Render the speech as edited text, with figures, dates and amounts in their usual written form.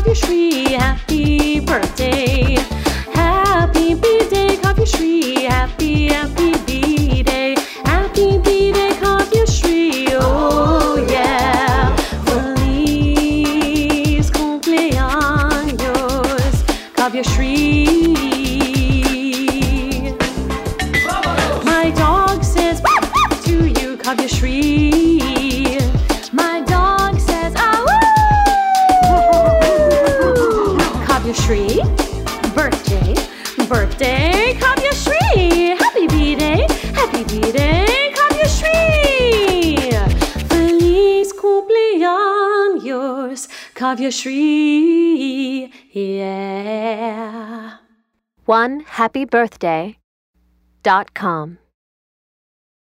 Kavyashree, happy birthday. Happy B-Day, Kavyashree, happy B-Day. Happy B-Day, Kavyashree, oh yeah. Feliz cumpleaños, Kavyashree. My dog says to you, Kavyashree. My dog says, Kavyashree, birthday, birthday, Kavyashree. Happy B-Day, Kavyashree. Feliz cumpleaños, Kavyashree, yeah. OneHappyBirthday.com